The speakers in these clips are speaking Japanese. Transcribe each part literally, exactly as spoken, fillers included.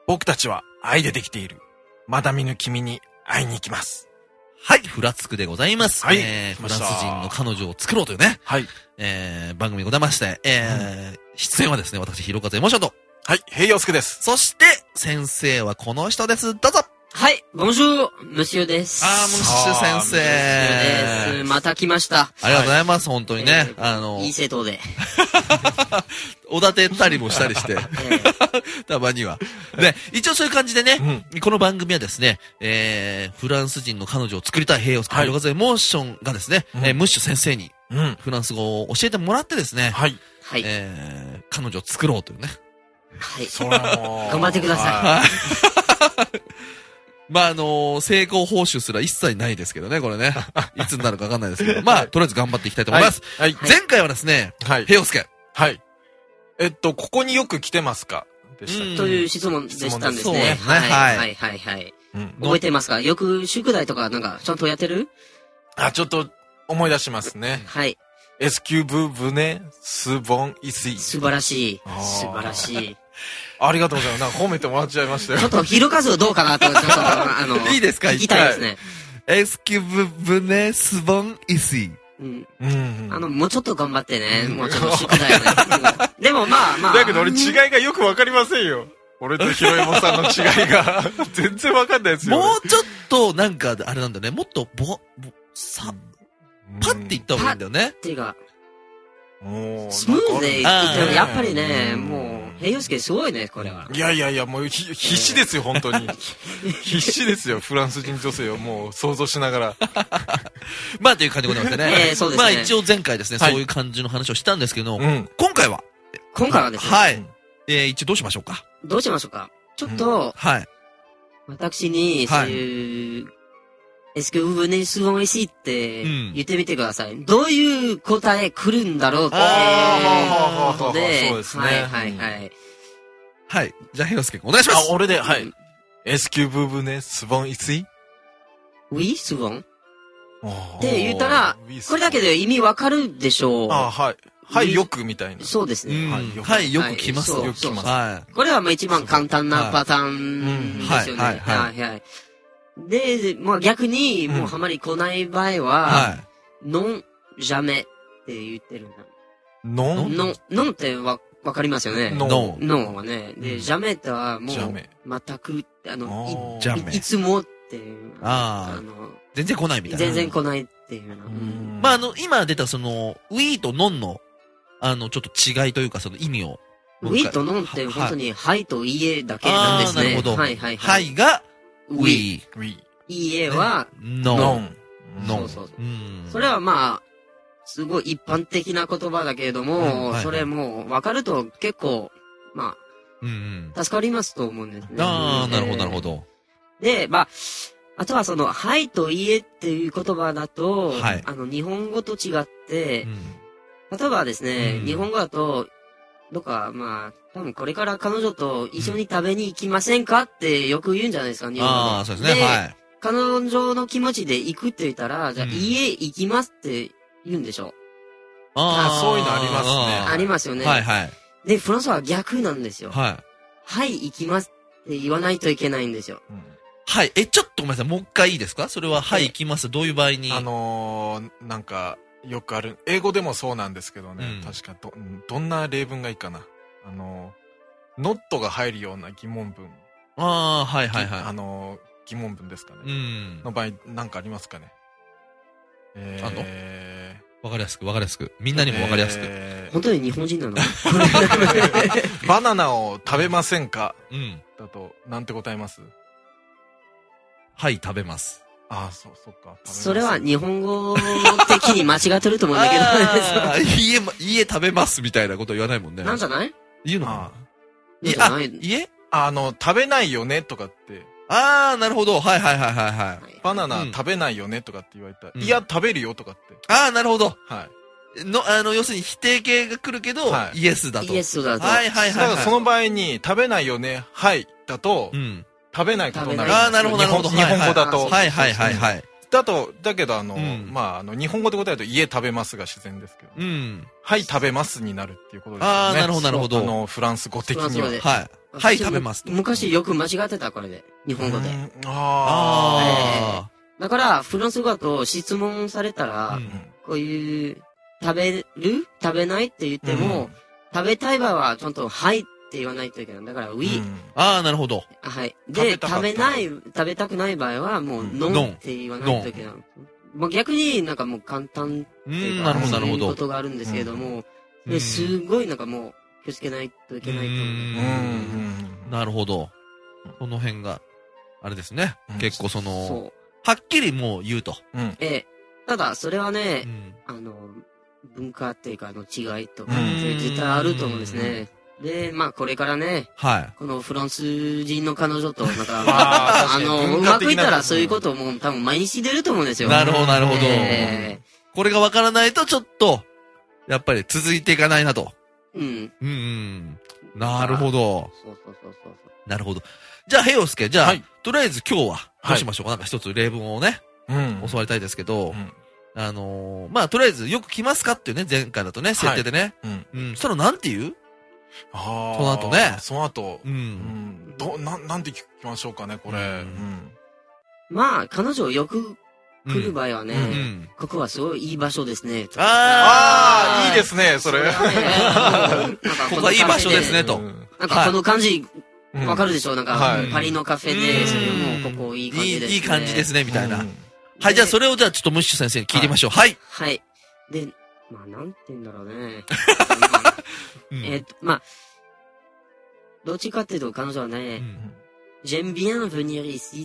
僕たちは愛でできている。まだ見ぬ君に会いに行きます。 はい、フラつくでございます。 はい、 えー、フランス人の彼女を作ろうというね。 はい。 えー、番組でございまして、えー、うん、出演はですね、私、ひろかずエモーションと。 はい、平洋介です。 そして、先生はこの人です。どうぞ。 はい、ボンジュール、ムシュです。 あー、ムシュ先生。 です。また来ました。 ありがとうございます、はい、本当にね。 えー、 あの、 いい生徒で。 おだてたりもしたりして。えー、たまには。ね、一応そういう感じでね、うん、この番組はですね、えー、フランス人の彼女を作りたい平洋介ひろかずエモーションがですね、うん、えー、ムッシュ先生に、フランス語を教えてもらってですね、 はい。 えー、彼女を作ろうというね。 はい。頑張ってください。 まあ、あのー、成功報酬すら一切ないですけどね、これね。いつになるかわかんないですけど。まあ、とりあえず頑張っていきたいと思います。はい。はい、前回はですね、はい。平洋介。 はい。えっと、ここによく来てますかでした。 という質問でしたんですね。 そうですね。 はい。はいはいはい。うん、覚えてますか？よく宿題とかなんかちゃんとやってる？ あ、ちょっと思い出しますね。 はい。 エスキューブブネスボンイスイ。 素晴らしい。素晴らしい。 ありがとうございます。なんか褒めてもらっちゃいましたよ。 ちょっと、ひろかずどうかなと、ちょっと、あの、 いいですか？ 聞きたいですね。 エスキュブブネスボンイスイ。 うん。うん。あの、もうちょっと頑張ってね。もうちょっと宿題をね。でもまあまあ。 だけど俺違いがよくわかりませんよ。俺とひろえもさんの違いが。全然わかんないですよ。 もうちょっと、なんか、あれなんだね。もっと、ぼ、ぼ、さ、パッて言った方がいいんだよね。 パッてが。スムーズで言っても、やっぱりね、もう、平洋介すごいね、これは。 いやいやいや、もう必死ですよ、本当に。必死ですよ、フランス人女性をもう想像しながら。 まあ、という感じでございましてね。 えー、そうですね。 まあ、一応前回ですね、そういう感じの話をしたんですけど、今回は今回はですね。 はい。えー、一応どうしましょうか。 どうしましょうか。ちょっと、 はい。 私に、そういう、Est-ce que vous venez souvent ici って言ってみてください。どういう答え来るんだろうっていうことで。 そうですね。 はいはいはい。 はい。じゃあ、ひろすけ君お願いします。 あ、俺で、はい。Est-ce que vous venez souvent ici? Oui, souvent. って言ったら、これだけで意味わかるでしょう。 あ、はい。はい、よくみたいな。 そうですね。 はい、よく来ます。 よく来ます。 はい。 これはまあ一番簡単なパターンですよね。はいはいはい。で、まあ逆に、もうあまり来ない場合は、ノン、ジャメって言ってるんだ。 ノンノン、ノンってわ、わかりますよね。 ノン。ノンはね。で、ジャメってはもう、全く、あの、い、いつもっていう。 ああ。全然来ないみたいな。 全然来ないっていうの。 まああの、今出たその、ウィーとノンの、あの、ちょっと違いというかその意味を。 ウィーとノンって本当に、はいといいえだけなんですね。 なるほど。 はいはいはい。はいが、ウィー。 ウィー。 いいえは、 ノン。 ノン。そうそうそう。それはまあ、すごい一般的な言葉だけれども、それも分かると結構、まあ、助かりますと思うんですね。 ああ、なるほどなるほど。 で、まあ、あとはその、はいといいえっていう言葉だと、あの、日本語と違って、例えばですね、日本語だと、どっか、まあ、多分これから彼女と一緒に食べに行きませんかってよく言うんじゃないですか、日本語で。 ああ、そうですね。はい。 彼女の気持ちで行くって言ったら、じゃあ、家行きますって言うんでしょ。 ああ、そういうのありますね。 ありますよね。 はいはい。 で、フランスは逆なんですよ。 はい。 はい、行きますって言わないといけないんですよ。 はい。え、ちょっとごめんなさい。もう一回いいですか？それは、はい、行きます。どういう場合に？ あのー、なんか、よくある、英語でもそうなんですけどね、確かど、どんな例文がいいかな。あの、not が入るような疑問文。 ああ、はいはいはい。 あの、疑問文ですかね。 うん。 の場合、なんかありますかね。 えー、あのわかりやすく、わかりやすく。みんなにもわかりやすく。 えー、本当に日本人なのバナナを食べませんか？ うん。 だと、なんて答えます？ はい、食べます。 ああ、そう、そっか。 それは日本語的に間違ってると思うんだけど。 ああ、家、家食べますみたいなこと言わないもんね。 なんじゃない？ 言うのかな？ あ、家？ あの、食べないよねとかって。 ああ、なるほど。はいはいはいはいはい。 バナナ食べないよねとかって言われたら、いや、食べるよとかって。 ああ、なるほど。 はい。 の、あの、要するに否定形が来るけど、イエスだと。 イエスだと。 はいはいはい。 だからその場合に、食べないよね、はい、だと、食べないことになる。 ああ、なるほどなるほど。 日本語だと。 はいはいはいはい。 だと、だけどあの、まあ、あの、日本語で答えると家食べますが自然ですけど。 うん。 はい、食べますになるっていうことですね。 ああ、なるほどなるほど。 あの、フランス語的には。 はい。 はい、食べます。 昔よく間違ってた、これで。日本語で。 ああ。 だから、フランス語だと質問されたら、うん、こういう、食べる食べないって言っても、うん、食べたい場合はちゃんと、はいって言わないといけない。だから、ウィ、うん。 ああ、なるほど。 はい。で、食べない、食べたくない場合は、もう、ノンって言わないといけない。まあ、逆になんかもう簡単っていうか、そういうことがあるんですけれども、うん、すごいなんかもう、気をつけないといけないと思う。うん。 なるほど。この辺が、あれですね。うん、結構その、そうはっきりもう言うと。 うん、ええ。ただ、それはね、うん、あの、文化っていうか、の違いとか、絶対あると思うんですね。で、まあ、これからね、はい。このフランス人の彼女と、なんか、あ, あの、うまくいったらそういうことも多分毎日出ると思うんですよ。 なるほど、なるほど。えー、これがわからないと、ちょっと、やっぱり続いていかないなと。うん。うん、うん。なるほど。そうそうそうそう。なるほど。じゃあ、ヘイオスケ、じゃあ、はい、とりあえず今日は、どうしましょうか、はい、なんか一つ例文をね、うん。教わりたいですけど、うん、あのー、まあ、とりあえずよく来ますかっていうね、前回だとね、設定でね。はい、うん。うん。そしたらなんて言うああ。その後ね。 その後。うん。うん。ど、な、なんて聞きましょうかね、これ。うん。うん、 まあ、彼女よく来る場合はね、うんうん、ここはすごいいい場所ですね。 ああ、いいですね、それ。 ここはいい場所ですね、と。 なんかこの感じ、わかるでしょうなんか、はい、パリのカフェで、それもここいい感じですね。 いい感じですね、みたいな。はい、じゃあそれをじゃあちょっとムッシュ先生に聞いてみましょう。はい。 はい。で、まあ、なんて言うんだろうね。えっと、まあ、どっちかっていうと彼女はね、j'aime bien venir ici.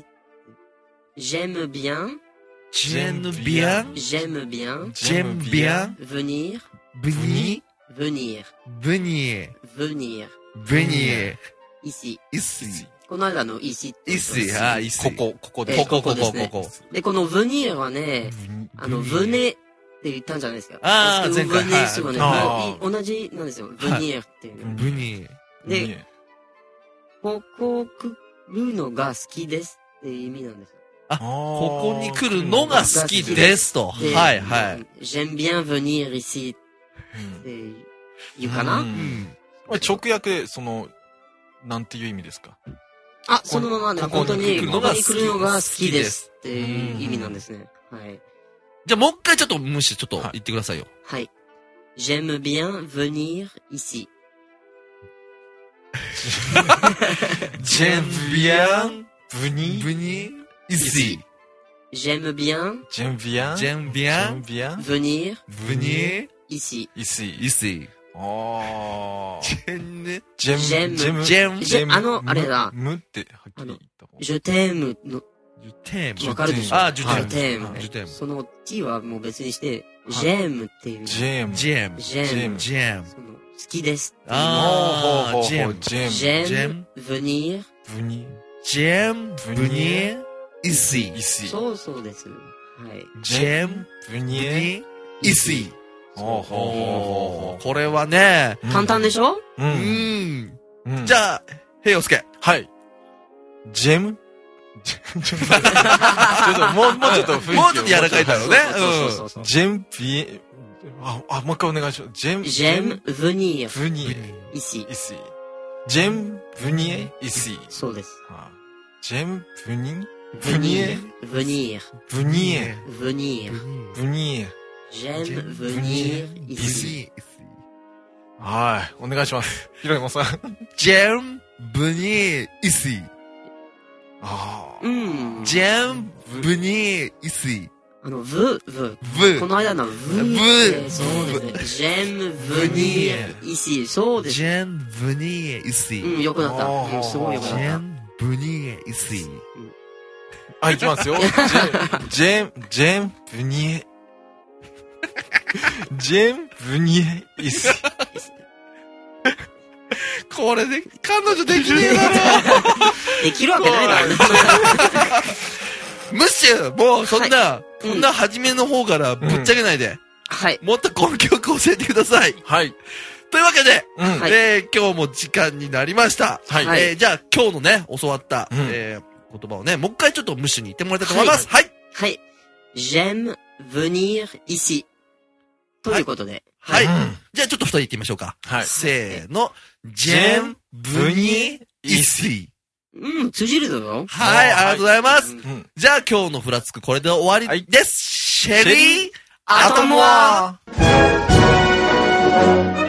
j'aime bien. j'aime bien. j'aime bien. j'aime bien. venir. venir. venir. venir. venir. venir. ici. ici. この間の ici。 ici。あ、ici。 ここ、ここで。ここ、ここ、ここ。 で、この venir はね、あの、venezって言ったんじゃないですか。 ああ、前回。 venez すごいね。同じなんですよ。venir っていう。 venir。 で、ここ来るのが好きですっていう意味なんですよ。 あ、ここに来るのが好きですと。はい、はい。 j'aime bien venir ici って言うかな。 直訳で、その、なんていう意味ですか？ あ、そのままね、本当に、ここに来るのが好きですっていう意味なんですね。はい。 じゃあもう一回ちょっと、むしちょっと言ってくださいよ。 はい。j'aime bien venir ici. j'aime bien venir ici. j'aime bien. j'aime bien. j'aime bien. venir. venir ici. ici. ici. ああ。 ジェンね。 ジェム。 ジェム。 ジェム。 ジェム。あの、あれだ。 ムってはっきり言った方が。 ジュテームの。 ジュテーム。 わかるでしょ？ あ、ジュテーム。 ジュテーム。 ジュテーム。 その t はもう別にして、ジェムっていう。 ジェム。 ジェム。 ジェム。 ジェム。 その、好きです。 ああ、ジェム。 ジェム。 ジェム。venir。 venir。 ジェム。venir。ici。 ici。 そうそうです。はい。 ジェム。 venir。 ici。 ほうほうほうほう。これはね。 簡単でしょ？ うん。じゃあ、ヘイヨスケ。 はい。ジェムちょっと、もう、もうちょっと雰囲気を。 もうちょっと柔らかいだろうね。 うん。ジェムピエ、あ、あ、もう一回お願いします。ジェム、 ジェム、ブニエ。 ブニエ。 イシ。 イシ。ジェム、ブニエ、イシ。 そうです。 ジェム、ブニエ。ブニエ。 ブニエ。 ブニエ。 ブニエ。 ブニエ。 j'aime venir ici. はい。お願いします。ひろいもさん。 j'aime venir ici. ああ。うん。 j'aime venir ici. あの、v, v. v. この間の v. v. そうですね。j'aime venir ici. そうです。 j'aime venir ici. うん、よくなった。うん、すごいよくなった。 j'aime venir ici. あ、いきますよ。j'aime, j'aime venir j'aime venir ici. これで、彼女できねえだろできるわけないだろ。 ムッシュもう、そんな、こんな初めの方からぶっちゃけないで。 はい。 もっとこの曲教えてください。 はい。 というわけで、え今日も時間になりました。はい。えじゃあ、今日のね、教わった、え言葉をね、もう一回ちょっとムッシュに言ってもらいたいと思います。はい。 はい。j'aime venir ici. ということで。 はい。じゃあちょっと二人言ってみましょうか。はい。せーの。j'aime venir イシー。 うん、通じるだろ。 はい、ありがとうございます。じゃあ今日のフラつくこれで終わりです。シェリーアトムワー